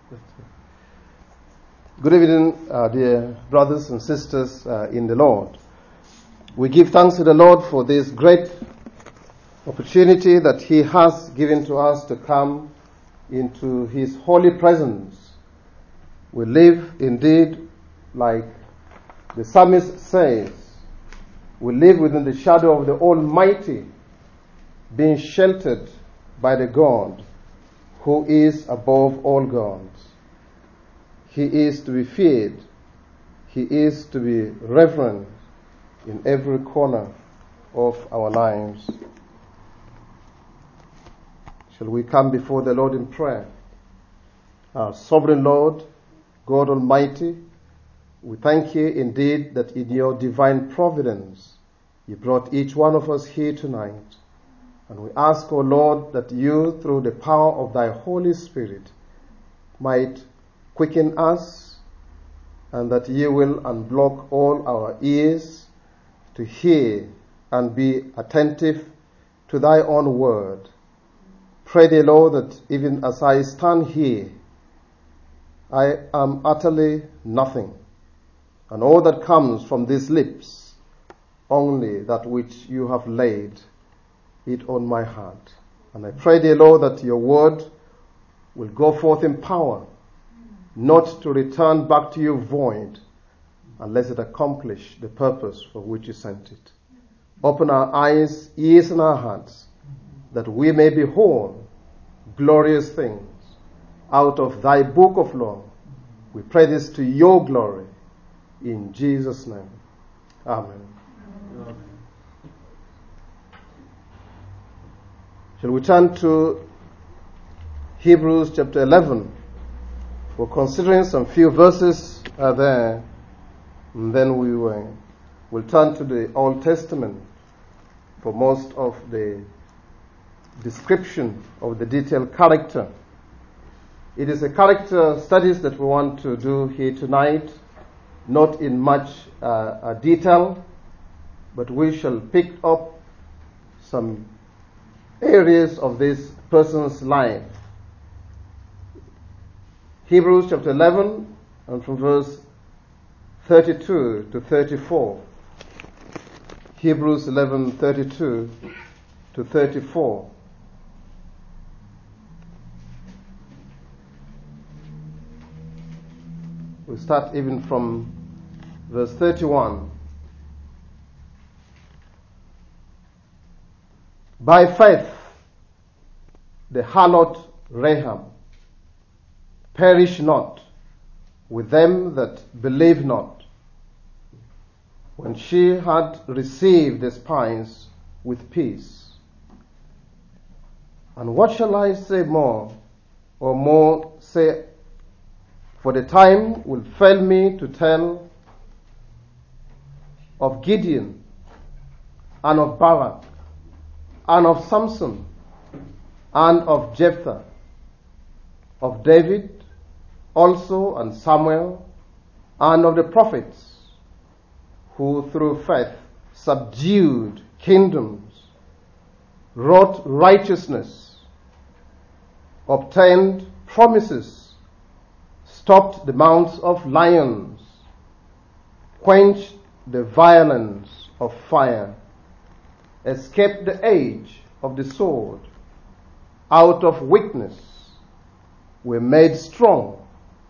Good evening, dear brothers and sisters in the Lord. We give thanks to the Lord for this great opportunity that He has given to us to come into His holy presence. We live indeed, like the psalmist says, we live within the shadow of the Almighty, being sheltered by the God who is above all gods. He is to be feared. He is to be reverenced in every corner of our lives. Shall we come before the Lord in prayer? Our sovereign Lord, God Almighty, we thank you indeed that in your divine providence you brought each one of us here tonight. And we ask, O Lord, that you, through the power of thy Holy Spirit, might quicken us, and that you will unblock all our ears to hear and be attentive to thy own word. Pray thee, Lord, that even as I stand here, I am utterly nothing, and all that comes from these lips, only that which you have laid it on my heart. And I pray thee, Lord, that your word will go forth in power, not to return back to you void, unless it accomplish the purpose for which you sent it. Open our eyes, ears, and our hearts, that we may behold glorious things out of thy book of law. We pray this to your glory, in Jesus' name. Amen. Shall we turn to Hebrews chapter 11? We're considering some few verses there, and then we'll turn to the Old Testament for most of the description of the detailed character. It is a character studies that we want to do here tonight, not in much detail, but we shall pick up some areas of this person's life. Hebrews chapter 11, and from verse 32 to 34. Hebrews 11:32 to 34. We start even from verse 31. By faith, the harlot Rahab perished not with them that believe not, when she had received the spies with peace. And what shall I say more, or more say? For the time will fail me to tell of Gideon, and of Barak, and of Samson, and of Jephthah, of David also, and Samuel, and of the prophets, who through faith subdued kingdoms, wrought righteousness, obtained promises, stopped the mouths of lions, quenched the violence of fire, escaped the edge of the sword, out of weakness were made strong,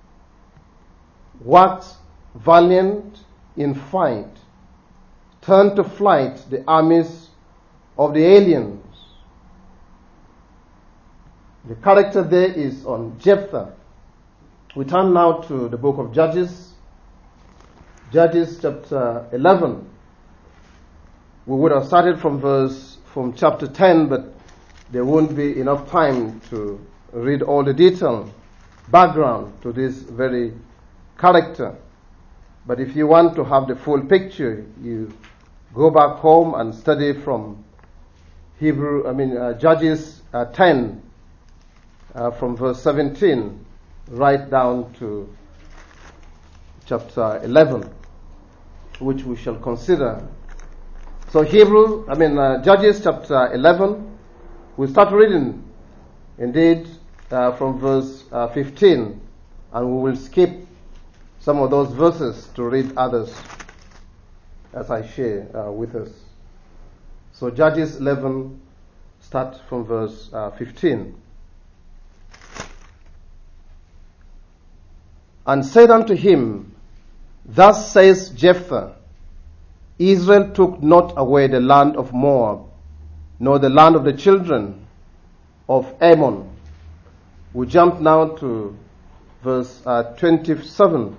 waxed valiant in fight, turned to flight the armies of the aliens. The character there is on Jephthah. We turn now to the book of Judges. Judges chapter 11. We would have started from chapter 10, but there won't be enough time to read all the detail, background to this very character. But if you want to have the full picture, you go back home and study from Judges 10, from verse 17 right down to chapter 11, which we shall consider. So Judges chapter 11, we start reading indeed from verse 15 and we will skip some of those verses to read others as I share with us. So Judges 11, start from verse 15. And said unto him, Thus says Jephthah, Israel took not away the land of Moab, nor the land of the children of Ammon. We jump now to verse 27.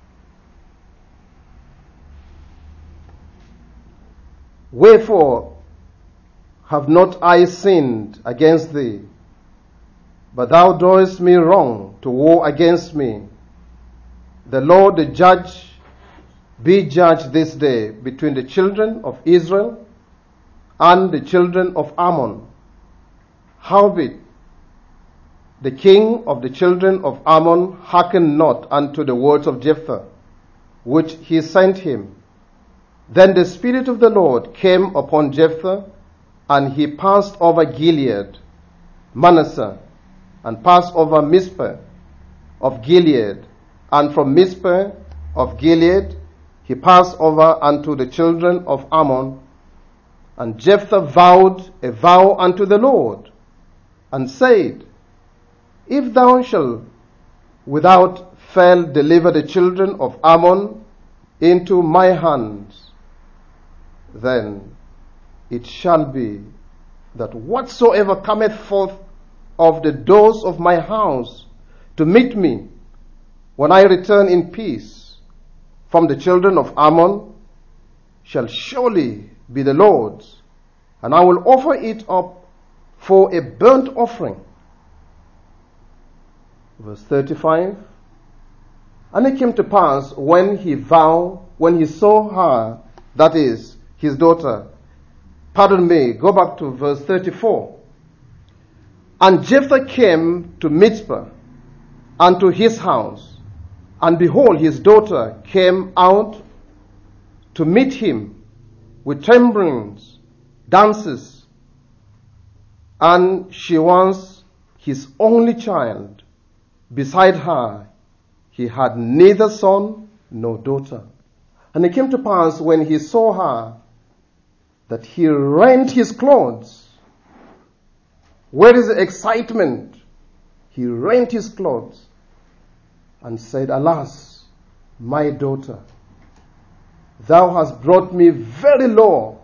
Wherefore have not I sinned against thee, but thou doest me wrong to war against me? The Lord the judge be judge this day between the children of Israel and the children of Ammon. Howbeit the king of the children of Ammon hearkened not unto the words of Jephthah, which he sent him. Then the Spirit of the Lord came upon Jephthah, and he passed over Gilead, Manasseh, and passed over Mizpeh of Gilead, and from Mizpeh of Gilead he passed over unto the children of Ammon. And Jephthah vowed a vow unto the Lord, and said, If thou shalt without fail deliver the children of Ammon into my hands, then it shall be that whatsoever cometh forth of the doors of my house to meet me, when I return in peace from the children of Ammon, shall surely be the Lord's, and I will offer it up for a burnt offering. Verse 35. And it came to pass when he saw her, that is, his daughter. Pardon me, go back to verse 34. And Jephthah came to Mizpah, unto his house, and behold, his daughter came out to meet him with timbrels, dances, and she was his only child. Beside her he had neither son nor daughter. And it came to pass when he saw her, that he rent his clothes. Where is the excitement? He rent his clothes and said, Alas, my daughter, thou hast brought me very low,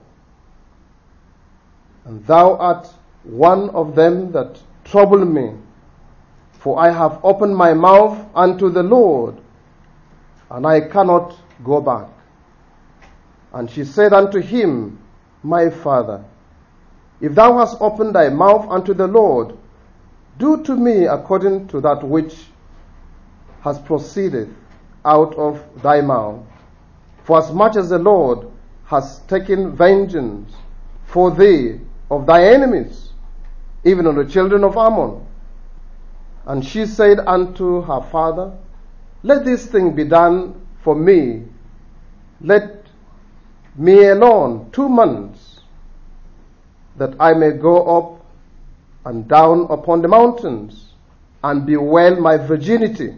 and thou art one of them that trouble me. For I have opened my mouth unto the Lord, and I cannot go back. And she said unto him, My father, if thou hast opened thy mouth unto the Lord, do to me according to that which has proceeded out of thy mouth. For as much as the Lord has taken vengeance for thee of thy enemies, even on the children of Ammon. And she said unto her father, Let this thing be done for me. Let me alone 2 months, that I may go up and down upon the mountains, and bewail my virginity,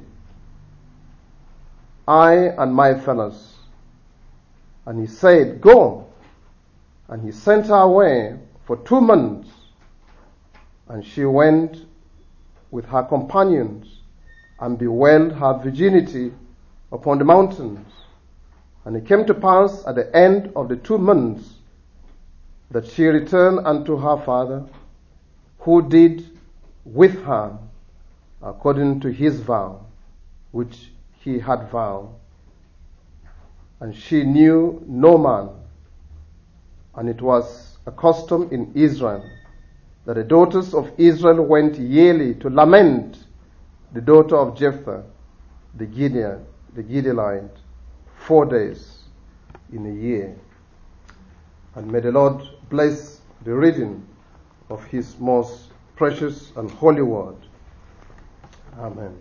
I and my fellows. And he said, Go. And he sent her away for 2 months, and she went with her companions, and bewailed her virginity upon the mountains. And it came to pass at the end of the 2 months, that she returned unto her father, who did with her according to his vow, which he had vowed. And she knew no man. And it was a custom in Israel that the daughters of Israel went yearly to lament the daughter of Jephthah, the Gileadite, 4 days in a year. And may the Lord bless the reading of his most precious and holy word. Amen.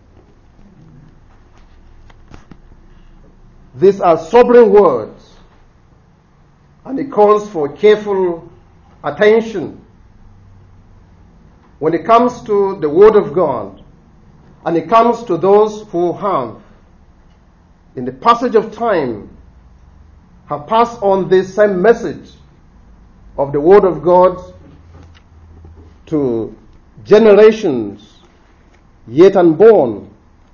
These are sobering words, and it calls for careful attention. When it comes to the Word of God, And it comes to those who have, in the passage of time, have passed on this same message of the Word of God to generations yet unborn.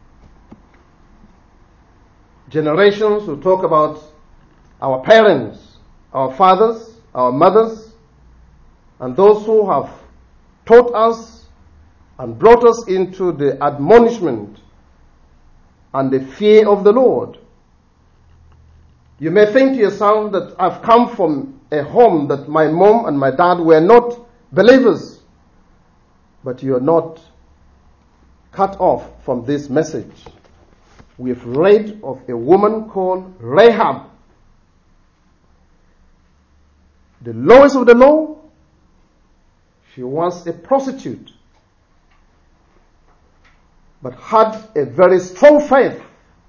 Generations who talk about our parents, our fathers, our mothers, and those who have taught us and brought us into the admonishment and the fear of the Lord. You may think to yourself that I've come from a home that my mom and my dad were not believers, but you are not cut off from this message. We have read of a woman called Rahab, the lowest of the low. She was a prostitute, but had a very strong faith.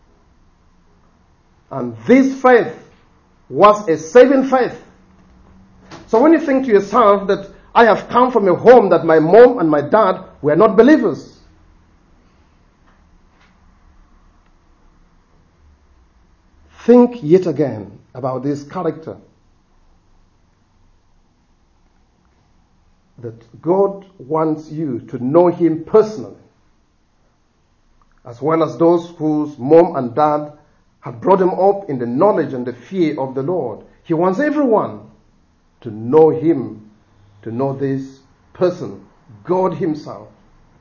And this faith was a saving faith. So when you think to yourself that I have come from a home that my mom and my dad were not believers, think yet again about this character. That God wants you to know Him personally, as well as those whose mom and dad have brought them up in the knowledge and the fear of the Lord. He wants everyone to know Him, to know this person, God Himself.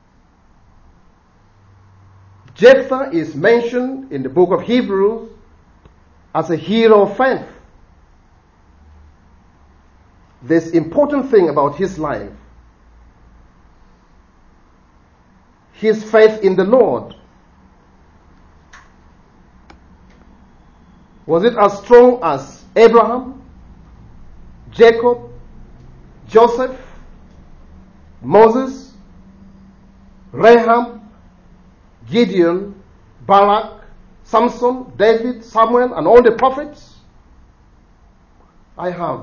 Jephthah is mentioned in the book of Hebrews as a hero of faith. This important thing about his life, his faith in the Lord. Was it as strong as Abraham, Jacob, Joseph, Moses, Rahab, Gideon, Barak, Samson, David, Samuel, and all the prophets? I have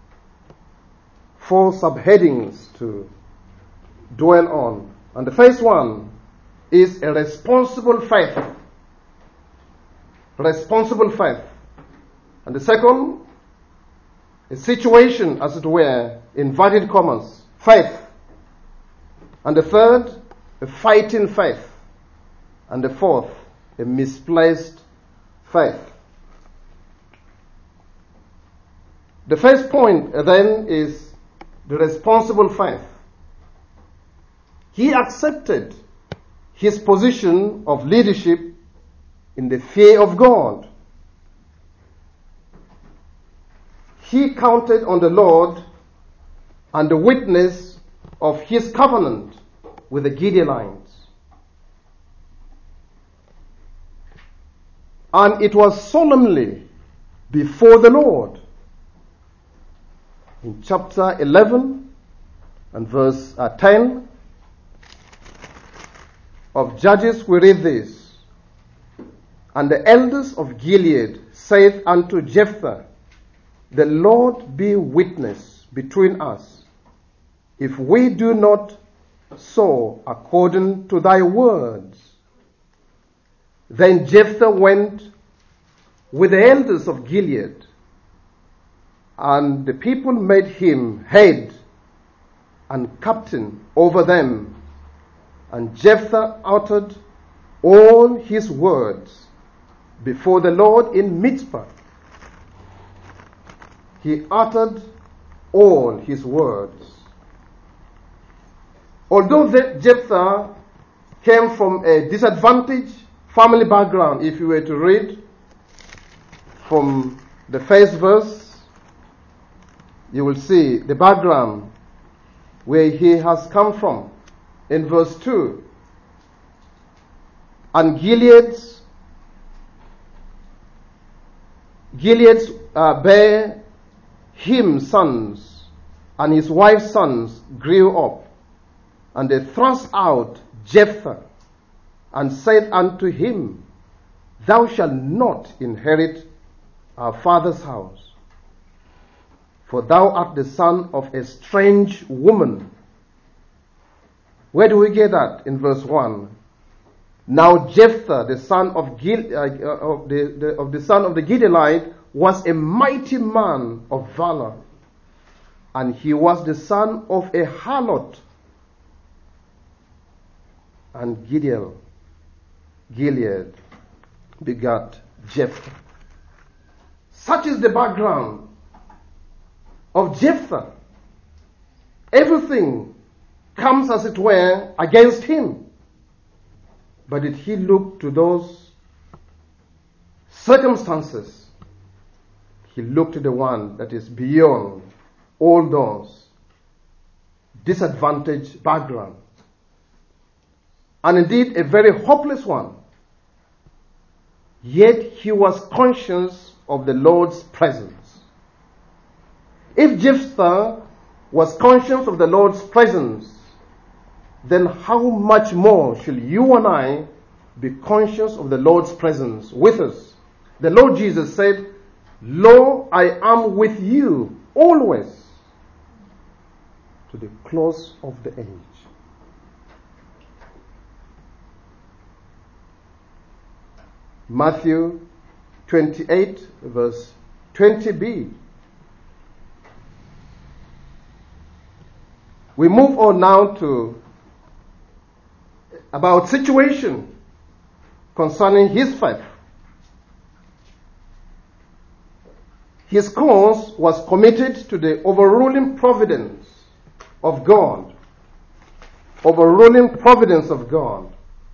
4 subheadings to dwell on. And the first one is a responsible faith. Responsible faith. And the second, a situation, as it were, inverted commas, faith. And the third, a fighting faith. And the fourth, a misplaced faith. The first point then is the responsible faith. He accepted his position of leadership in the fear of God. He counted on the Lord and the witness of his covenant with the Gideonites. And it was solemnly before the Lord. In chapter 11 and verse 10 of Judges, we read this. And the elders of Gilead said unto Jephthah, the Lord be witness between us, if we do not so according to thy words. Then Jephthah went with the elders of Gilead, and the people made him head and captain over them. And Jephthah uttered all his words before the Lord in Mizpah. He uttered all his words. Although Jephthah came from a disadvantaged family background, if you were to read from the first verse, you will see the background where he has come from. In verse 2, and Gilead's bare him sons, and his wife's sons grew up, and they thrust out Jephthah, and said unto him, thou shalt not inherit our father's house, for thou art the son of a strange woman. Where do we get that? In verse 1. Now Jephthah, the son of the son of the Gileadite, was a mighty man of valor, and he was the son of a harlot. And Gilead begat Jephthah. Such is the background of Jephthah. Everything comes, as it were, against him. But did he look to those circumstances? He looked to the one that is beyond all those disadvantaged backgrounds. And indeed a very hopeless one. Yet he was conscious of the Lord's presence. If Jephthah was conscious of the Lord's presence, then how much more should you and I be conscious of the Lord's presence with us? The Lord Jesus said, "Lo, I am with you always to the close of the age." Matthew 28 verse 20b. We move on now to about situation concerning his faith. His cause was committed to the overruling providence of God. Overruling providence of God.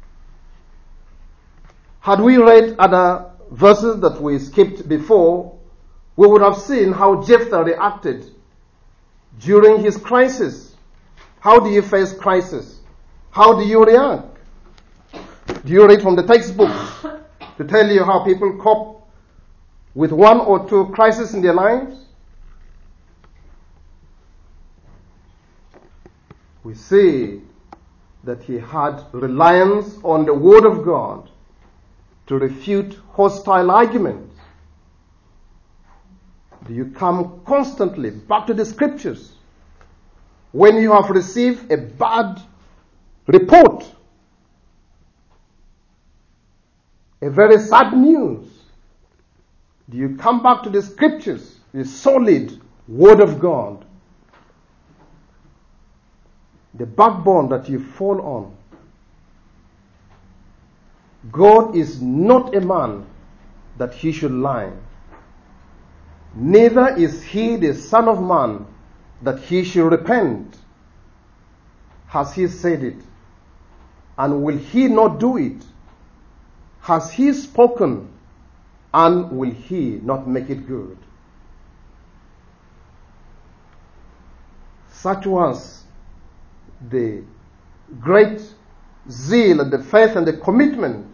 Had we read other verses that we skipped before, we would have seen how Jephthah reacted during his crisis. How do you face crisis? How do you react? Do you read from the textbooks to tell you how people cope with one or two crises in their lives? We see that he had reliance on the Word of God to refute hostile arguments. Do you come constantly back to the Scriptures when you have received a bad report, a very sad news? Do you come back to the Scriptures, the solid Word of God, the backbone that you fall on? God is not a man that he should lie, neither is he the Son of Man that he should repent. Has he said it? And will he not do it? Has he spoken? And will he not make it good? Such was the great zeal and the faith and the commitment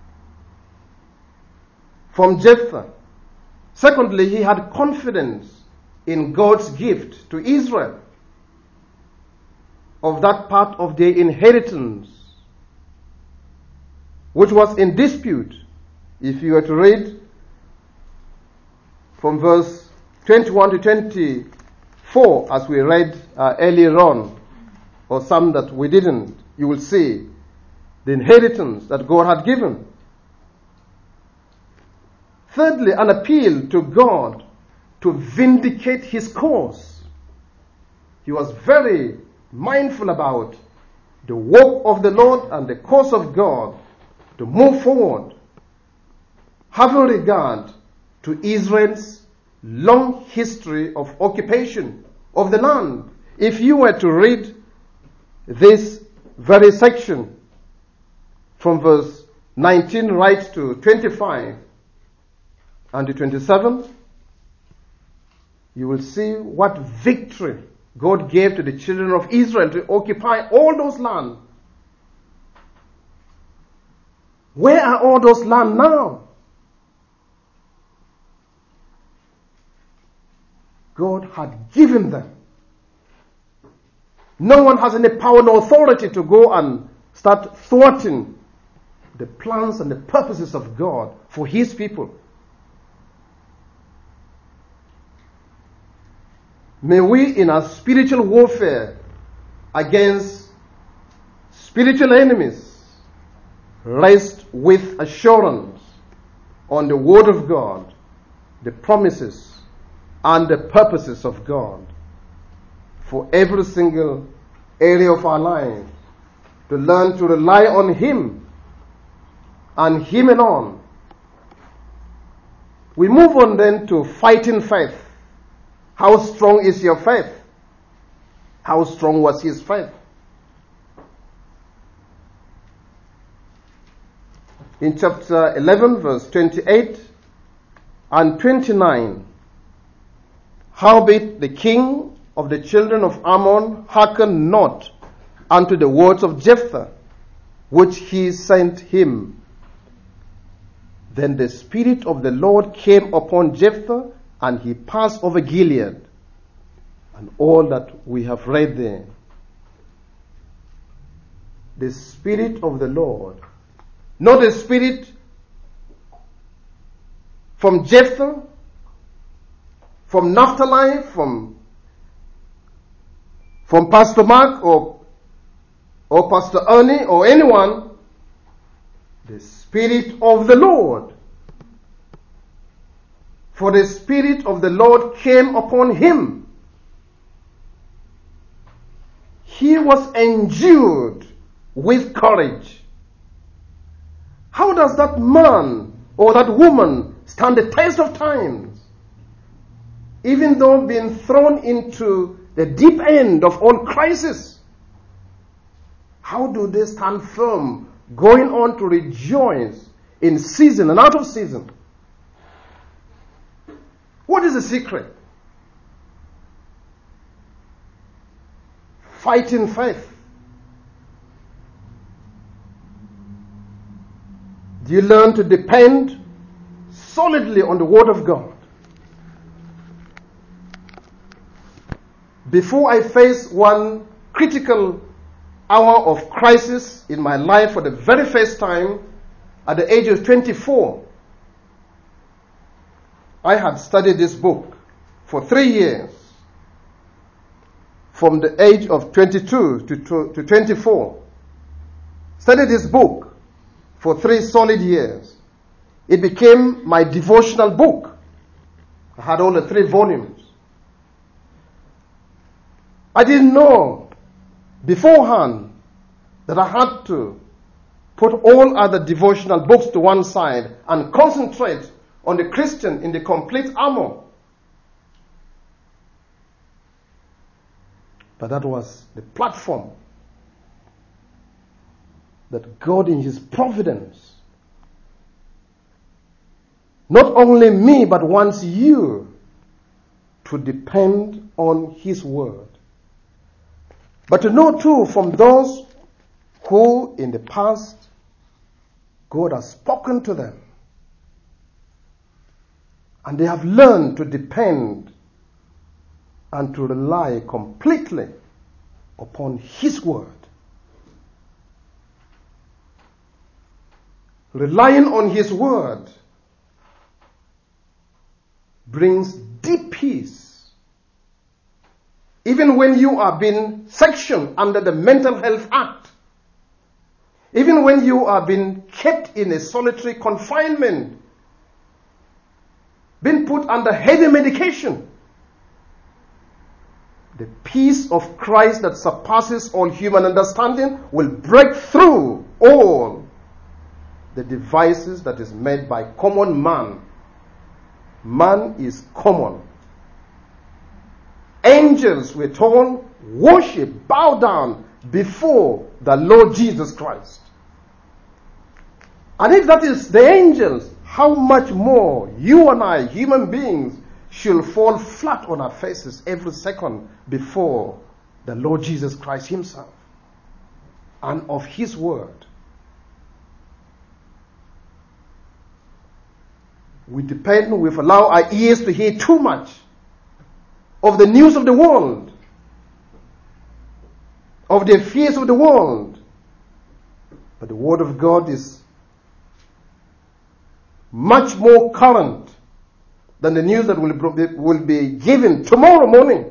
from Jephthah. Secondly, he had confidence in God's gift to Israel of that part of their inheritance which was in dispute. If you were to read from verse 21 to 24, as we read earlier on, or some that we didn't, you will see the inheritance that God had given. Thirdly, an appeal to God to vindicate his cause. He was very mindful about the work of the Lord and the cause of God to move forward, having regard to Israel's long history of occupation of the land. If you were to read this very section from verse 19 right to 25 and to 27, you will see what victory God gave to the children of Israel to occupy all those lands. Where are all those lands now? God had given them. No one has any power nor authority to go and start thwarting the plans and the purposes of God for his people. May we, in our spiritual warfare against spiritual enemies, rest with assurance on the Word of God, the promises and the purposes of God for every single area of our life, to learn to rely on Him and Him alone. We move on then to fighting faith. How strong is your faith? How strong was his faith? In chapter 11, verse 28 and 29, howbeit the king of the children of Ammon hearkened not unto the words of Jephthah, which he sent him. Then the Spirit of the Lord came upon Jephthah, and he passed over Gilead, and all that we have read there. The Spirit of the Lord, not the Spirit from Jephthah, from Naphtali, from Pastor Mark or Pastor Ernie or anyone. The Spirit of the Lord. For the Spirit of the Lord came upon him. He was endued with courage. How does that man or that woman stand the test of times? Even though being thrown into the deep end of all crisis, how do they stand firm, going on to rejoice in season and out of season? What is the secret? Fighting faith. Do you learn to depend solidly on the Word of God? Before I face one critical hour of crisis in my life for the very first time, at the age of 24, I had studied this book for 3 years, from the age of 22 to 24. Studied this book for 3 solid years. It became my devotional book. I had all the 3 volumes. I didn't know beforehand that I had to put all other devotional books to one side and concentrate on the Christian in the complete armor. But that was the platform that God in His providence not only me but wants you to depend on His Word. But to know too from those who in the past God has spoken to them, and they have learned to depend and to rely completely upon His Word. Relying on His Word brings deep peace. Even when you are being sectioned under the Mental Health Act, even when you are being kept in a solitary confinement, being put under heavy medication, the peace of Christ that surpasses all human understanding will break through all the devices that is made by common man. Man is common. Angels, we're told, worship, bow down before the Lord Jesus Christ. And if that is the angels, how much more you and I, human beings, should fall flat on our faces every second before the Lord Jesus Christ Himself and of His Word. We've allowed our ears to hear too much of the news of the world, of the affairs of the world. But the Word of God is much more current than the news that will be given tomorrow morning.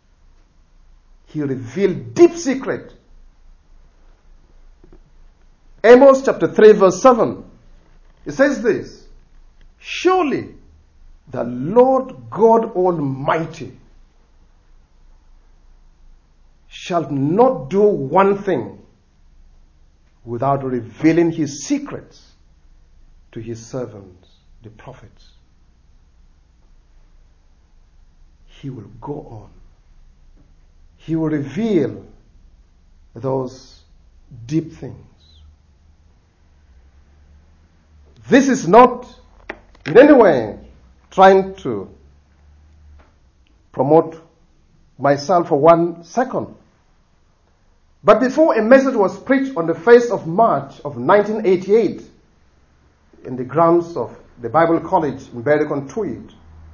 He revealed deep secret Amos chapter 3 verse 7. It says this, surely the Lord God Almighty shall not do one thing without revealing his secrets to his servants, the prophets. He will go on. He will reveal those deep things. This is not in any way trying to promote myself for 1 second. But before a message was preached on the 1st of March of 1988 in the grounds of the Bible College in Berwick-on-Tweed,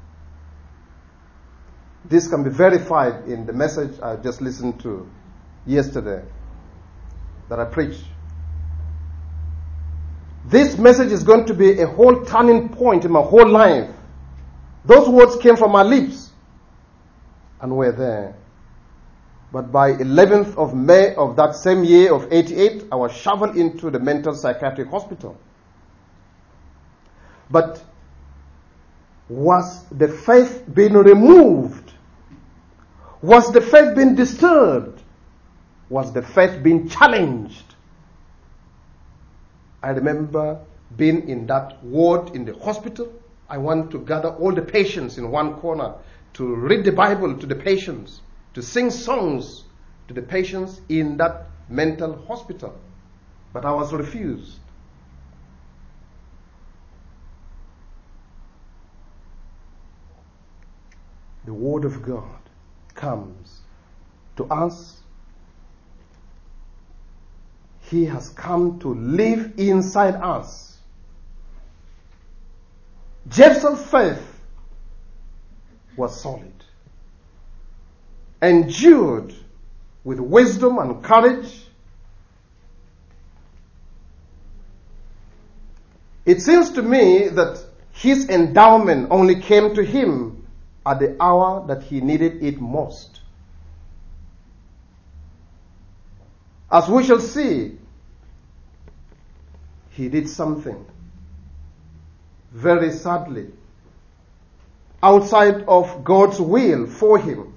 this can be verified in the message I just listened to yesterday that I preached. This message is going to be a whole turning point in my whole life. Those words came from my lips and were there. But by 11th of May of that same year of 88, I was shoveled into the mental psychiatric hospital. But was the faith being removed? Was the faith being disturbed? Was the faith being challenged? I remember being in that ward in the hospital. I want to gather all the patients in one corner to read the Bible to the patients, to sing songs to the patients in that mental hospital. But I was refused. The Word of God comes to us. He has come to live inside us. Jephthah's faith was solid, endured with wisdom and courage. It seems to me that his endowment only came to him at the hour that he needed it most. As we shall see, he did something very sadly outside of God's will for him.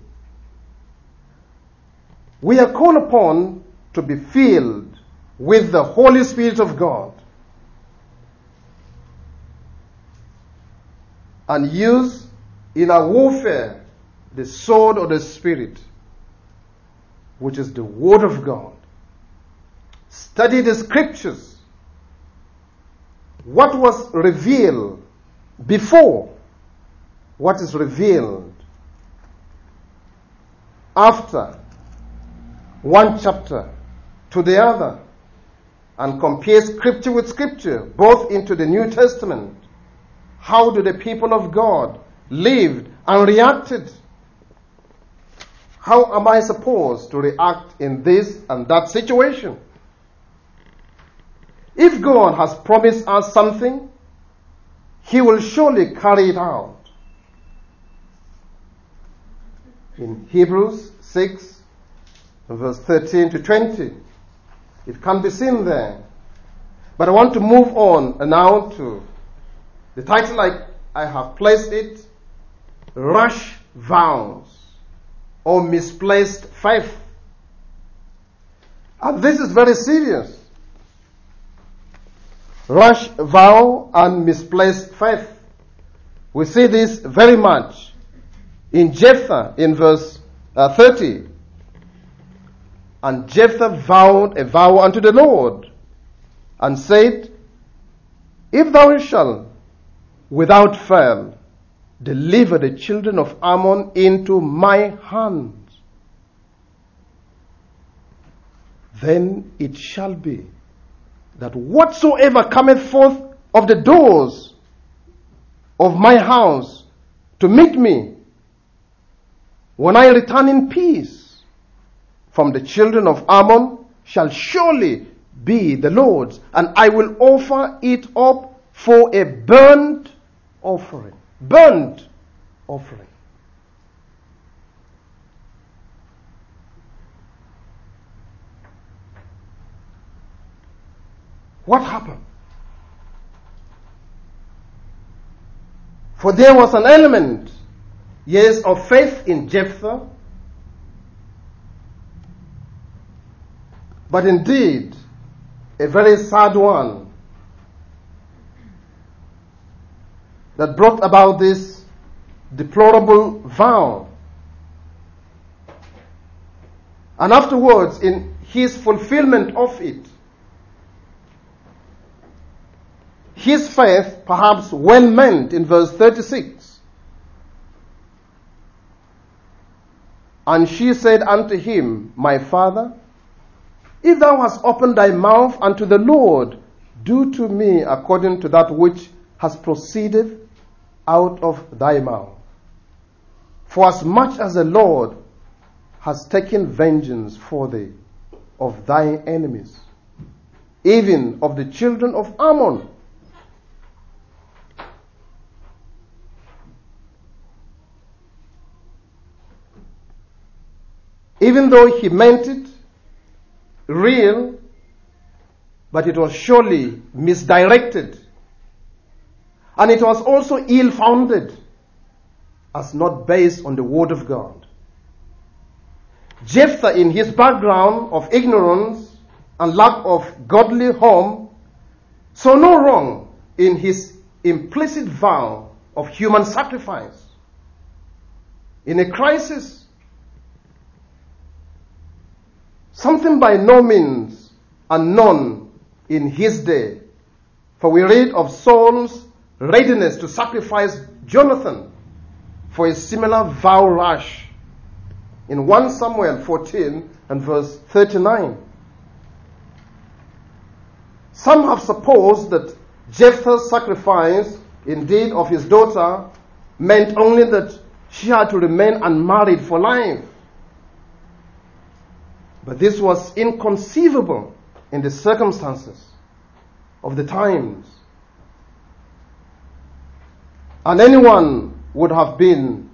We are called upon to be filled with the Holy Spirit of God and use in our warfare the sword of the Spirit, which is the Word of God. Study the Scriptures. What was revealed before, what is revealed after one chapter to the other, and compare Scripture with Scripture, both into the New Testament. How do the people of God lived and reacted? How am I supposed to react in this and that situation? If God has promised us something, He will surely carry it out. In Hebrews 6, verse 13 to 20, it can be seen there. But I want to move on now to the title I have placed it, Rash Vows or Misplaced Faith. And this is very serious. Rash vow and misplaced faith. We see this very much in Jephthah in verse 30. And Jephthah vowed a vow unto the Lord and said, if thou shalt without fail deliver the children of Ammon into my hands, then it shall be that whatsoever cometh forth of the doors of my house to meet me, when I return in peace from the children of Ammon, shall surely be the Lord's, and I will offer it up for a burnt offering. Burnt offering. What happened? For there was an element, yes, of faith in Jephthah, but indeed a very sad one that brought about this deplorable vow. And afterwards, in his fulfillment of it, his faith, perhaps well meant, in verse 36. And she said unto him, My father, if thou hast opened thy mouth unto the Lord, do to me according to that which has proceeded out of thy mouth. For as much as the Lord has taken vengeance for thee of thy enemies, even of the children of Ammon. Even though he meant it real, but it was surely misdirected. And it was also ill-founded, as not based on the word of God. Jephthah, in his background of ignorance and lack of godly home, saw no wrong in his implicit vow of human sacrifice. In a crisis, something by no means unknown in his day, for we read of Saul's readiness to sacrifice Jonathan for a similar vow rash in 1 Samuel 14 and verse 39. Some have supposed that Jephthah's sacrifice, indeed of his daughter, meant only that she had to remain unmarried for life. But this was inconceivable in the circumstances of the times. And anyone would have been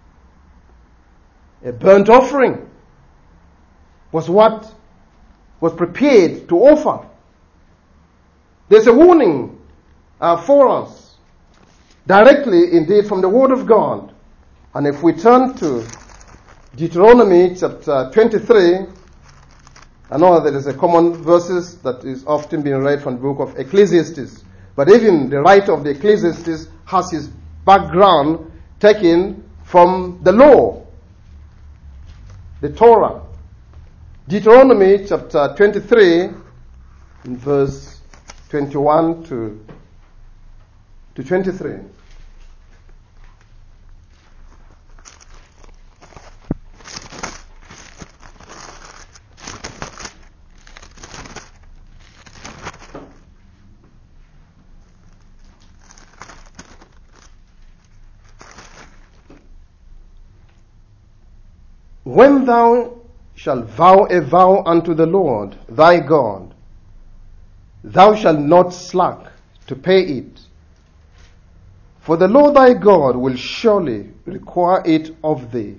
a burnt offering was what was prepared to offer. There's a warning for us, directly indeed from the Word of God. And if we turn to Deuteronomy chapter 23, I know there is a common verses that is often being read from the book of Ecclesiastes. But even the writer of the Ecclesiastes has his background taken from the law, the Torah. Deuteronomy chapter 23, in verse 21 to 23. When thou shalt vow a vow unto the Lord thy God, thou shalt not slack to pay it. For the Lord thy God will surely require it of thee,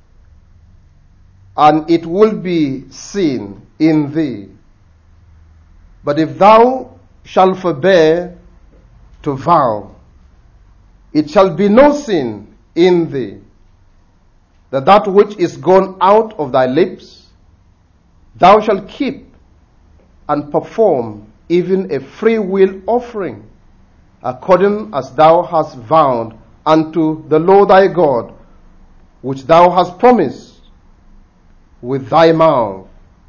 and it will be seen in thee. But if thou shalt forbear to vow, it shall be no sin in thee, that which is gone out of thy lips, thou shalt keep and perform even a free will offering, according as thou hast vowed unto the Lord thy God, which thou hast promised with thy mouth.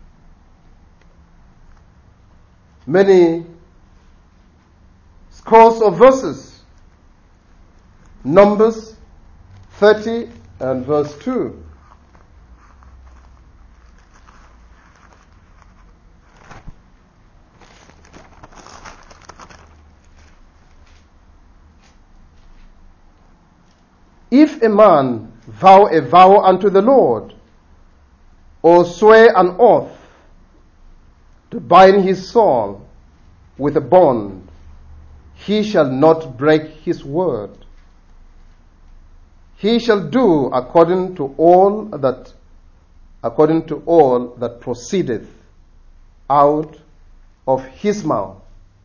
Many scores of verses. Numbers 30 and verse 2. If a man vow a vow unto the Lord, or swear an oath to bind his soul with a bond, he shall not break his word. He shall do according to all that proceedeth out of his mouth.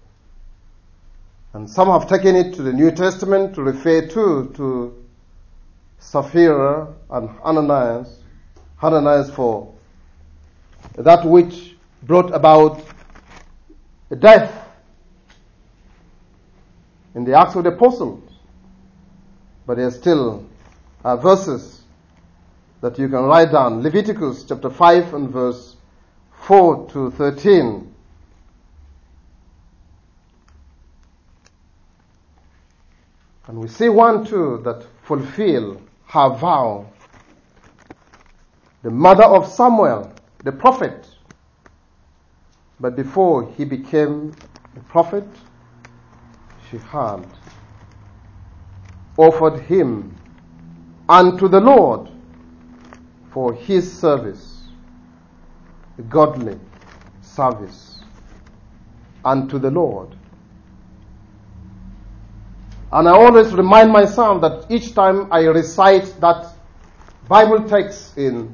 And some have taken it to the New Testament to refer to Sapphira and Ananias for that which brought about death in the Acts of the Apostles. But there still are verses that you can write down. Leviticus chapter 5 and verse 4 to 13. And we see one too that fulfill her vow. The mother of Samuel, the prophet. But before he became a prophet, she had offered him unto the Lord for his service, a godly service unto the Lord. And I always remind myself that each time I recite that Bible text in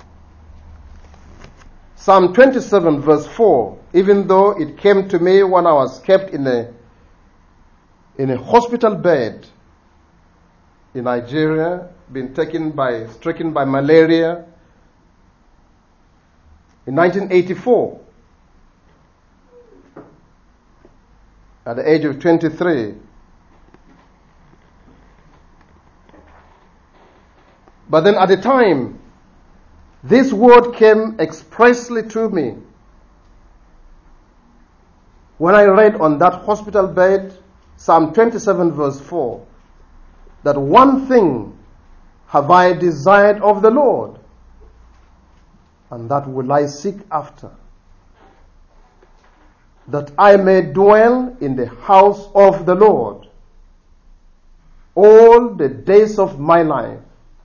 Psalm 27 verse 4, even though it came to me when I was kept in a hospital bed in Nigeria, been stricken by malaria in 1984 at the age of 23. But then at the time, this word came expressly to me when I read on that hospital bed, Psalm 27 verse 4, that one thing have I desired of the Lord, and that will I seek after, that I may dwell in the house of the Lord all the days of my life,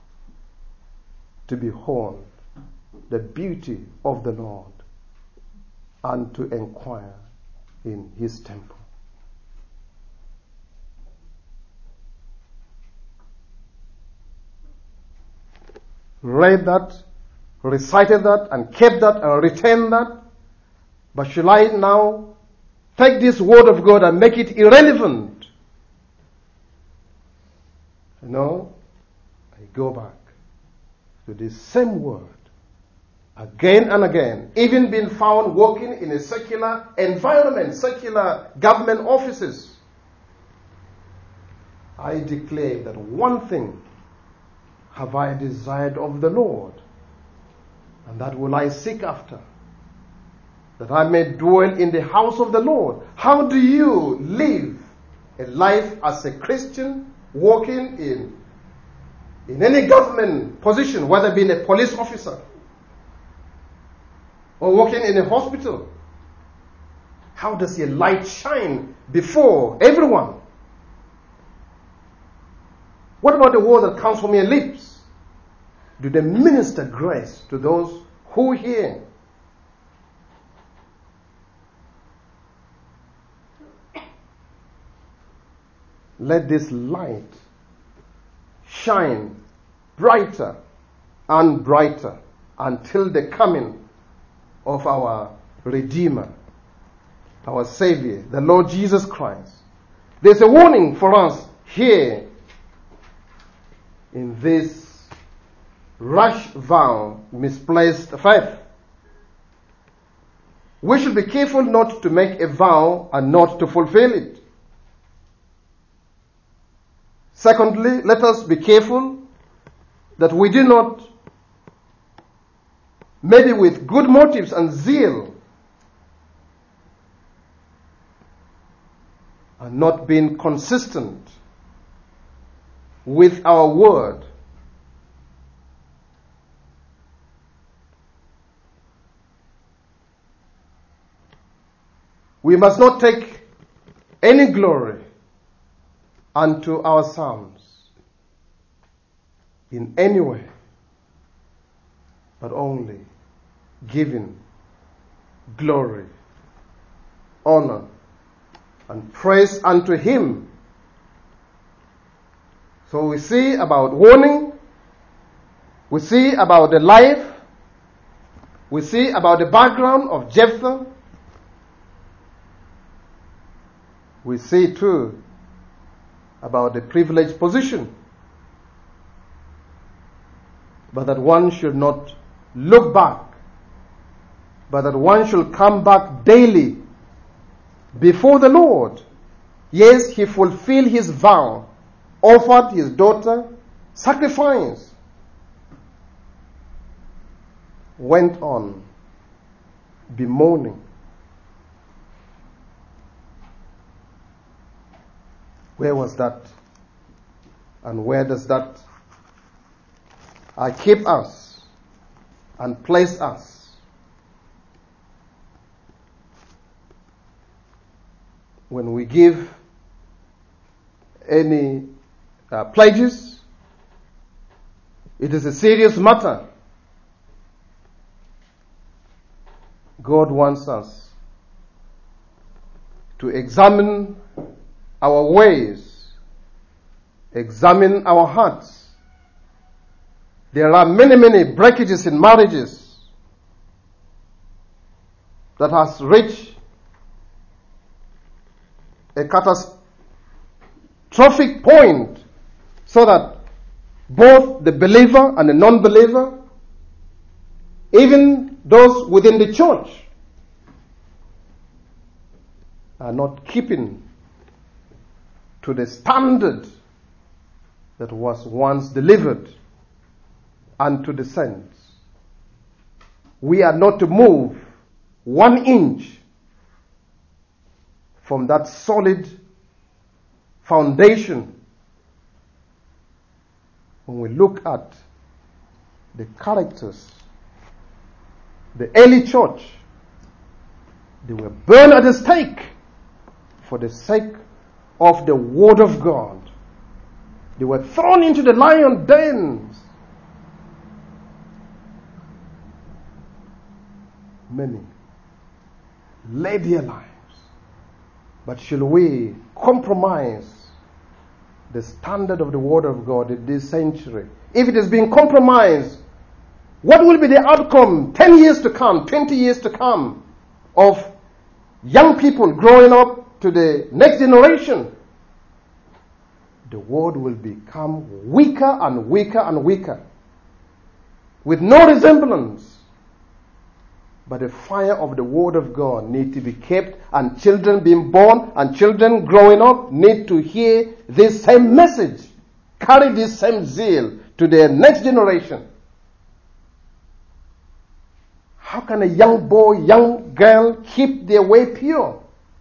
to behold the beauty of the Lord and to inquire in his temple. Read that, recited that, and kept that, and retained that. But shall I now take this word of God and make it irrelevant? No, I go back to this same word again and again, even being found working in a secular environment, secular government offices. I declare that one thing have I desired of the Lord, and that will I seek after, that I may dwell in the house of the Lord. How do you live a life as a Christian, working in any government position, whether being a police officer or working in a hospital? How does your light shine before everyone? What about the word that comes from your lips? Do they minister grace to those who hear? Let this light shine brighter and brighter until the coming of our Redeemer, our Savior, the Lord Jesus Christ. There's a warning for us here in this rash vow, misplaced faith. We should be careful not to make a vow and not to fulfill it. Secondly, let us be careful that we do not, maybe with good motives and zeal, and not being consistent with our word. We must not take any glory unto ourselves in any way, but only giving glory, honor, and praise unto him. So we see about warning, we see about the life, we see about the background of Jephthah. We see too about the privileged position, but that one should not look back, but that one should come back daily before the Lord. Yes, he fulfilled his vow, offered his daughter, sacrifice, went on bemoaning. Where was that? And where does that keep us and place us? When we give any pledges, it is a serious matter. God wants us to examine our ways, examine our hearts. There are many breakages in marriages that has reached a catastrophic point, so that both the believer and the non-believer, even those within the church, are not keeping to the standard that was once delivered unto the saints. We are not to move 1 inch from that solid foundation. When we look at the characters, the early church, they were burned at the stake for the sake of the Word of God. They were thrown into the lion dens. Many laid their lives. But shall we compromise the standard of the Word of God in this century? If it is being compromised, what will be the outcome 10 years to come, 20 years to come, of young people growing up to the next generation? The Word will become weaker and weaker and weaker, with no resemblance. But the fire of the Word of God need to be kept, and children being born and children growing up need to hear this same message, carry this same zeal to their next generation. How can a young boy, young girl keep their way pure?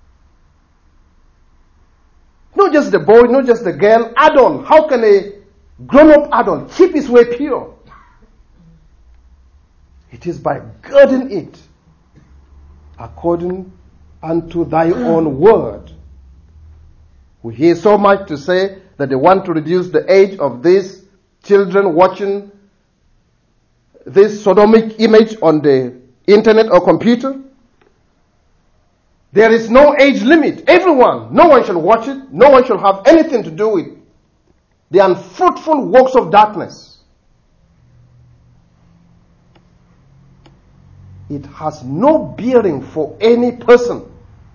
Not just the boy, not just the girl, adult. How can a grown-up adult keep his way pure? It is by guarding it according unto thy own word. We hear so much to say that they want to reduce the age of these children watching this sodomic image on the internet or computer. There is no age limit. Everyone, no one shall watch it. No one shall have anything to do with the unfruitful works of darkness. It has no bearing for any person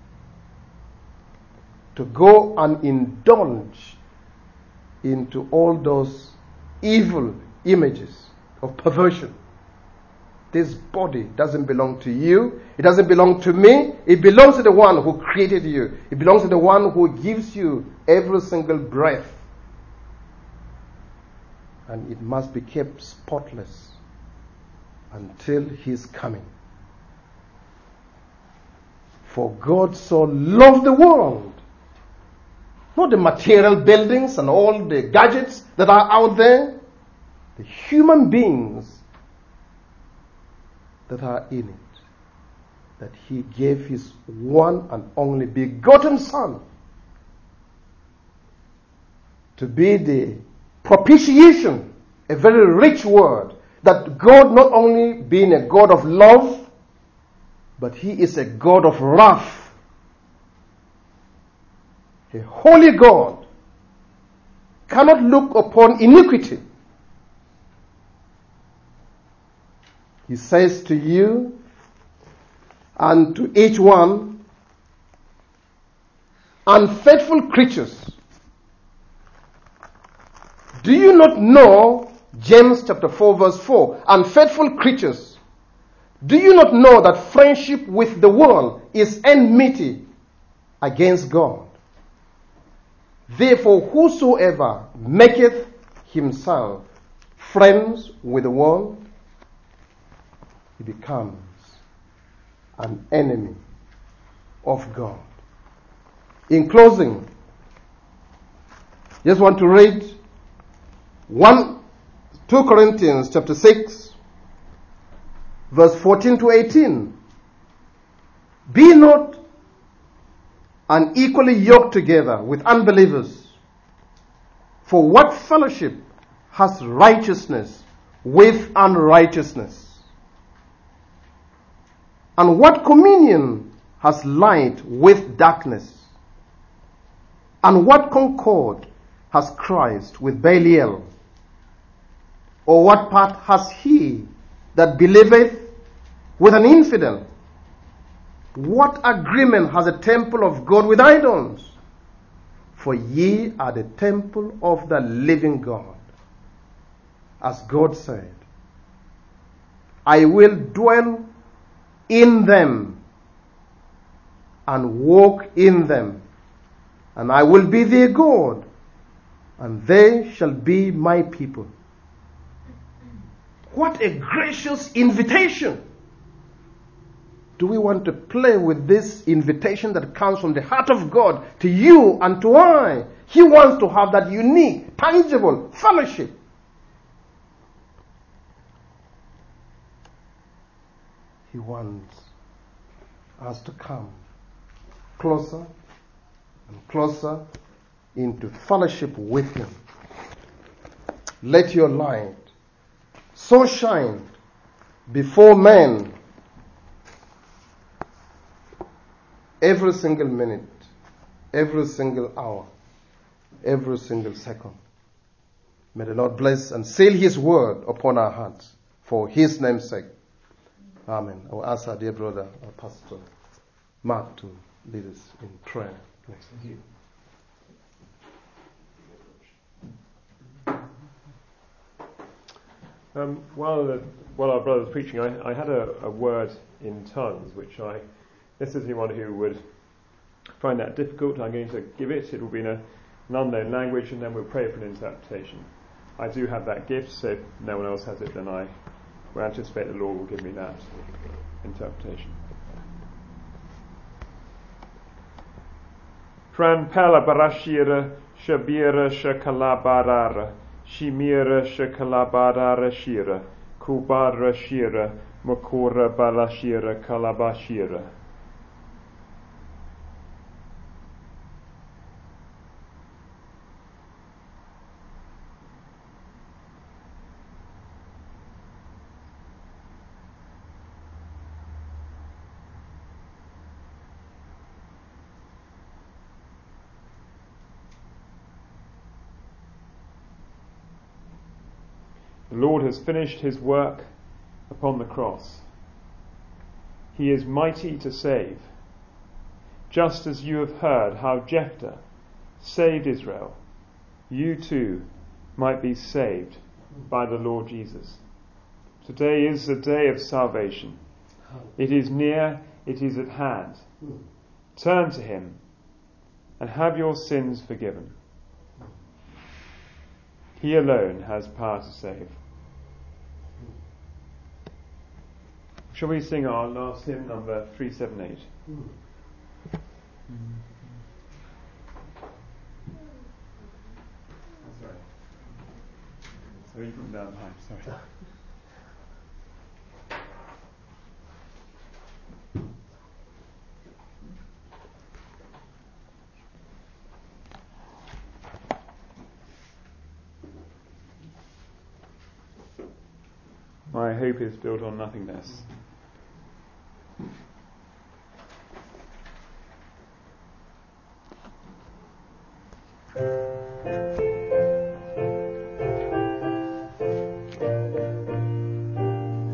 to go and indulge into all those evil images of perversion. This body doesn't belong to you. It doesn't belong to me. It belongs to the one who created you. It belongs to the one who gives you every single breath. And it must be kept spotless until his coming. For God so loved the world, not the material buildings and all the gadgets that are out there, the human beings that are in it, that he gave his one and only begotten Son to be the propitiation, a very rich word, that God not only being a God of love, but he is a God of wrath. A holy God cannot look upon iniquity. He says to you and to each one, unfaithful creatures. Do you not know, James chapter 4 verse 4, unfaithful creatures, do you not know that friendship with the world is enmity against God? Therefore, whosoever maketh himself friends with the world, he becomes an enemy of God. In closing, just want to read 2 Corinthians chapter 6, verse 14 to 18. Be not unequally yoked together with unbelievers. For what fellowship has righteousness with unrighteousness? And what communion has light with darkness? And what concord has Christ with Belial? Or what part has he that believeth with an infidel? What agreement has a temple of God with idols? For ye are the temple of the living God. As God said, I will dwell in them and walk in them, and I will be their God, and they shall be my people. What a gracious invitation! Do we want to play with this invitation that comes from the heart of God to you and to I? He wants to have that unique, tangible fellowship. He wants us to come closer and closer into fellowship with Him. Let your light so shine before men every single minute, every single hour, every single second. May the Lord bless and seal His word upon our hearts for His name's sake. Amen. I will ask our dear brother, our pastor, Mark, to lead us in prayer. Thank you. While our brother was preaching, I had a word in tongues, which this is anyone who would find that difficult, I'm going to give it. It will be in an unknown language, and then we'll pray for an interpretation. I do have that gift, so if no one else has it, then I will anticipate the Lord will give me that interpretation. Fran pala barashira shabira shakalabarara shimira shakalabarara shira kubara shira makora balashira kalabashira. The Lord has finished His work upon the cross. He is mighty to save. Just as you have heard how Jephthah saved Israel, you too might be saved by the Lord Jesus. Today is the day of salvation. It is near, it is at hand. Turn to Him and have your sins forgiven. He alone has power to save. Shall we sing our last hymn, number 378? Sorry, you put down behind. Sorry. My hope is built on nothing less.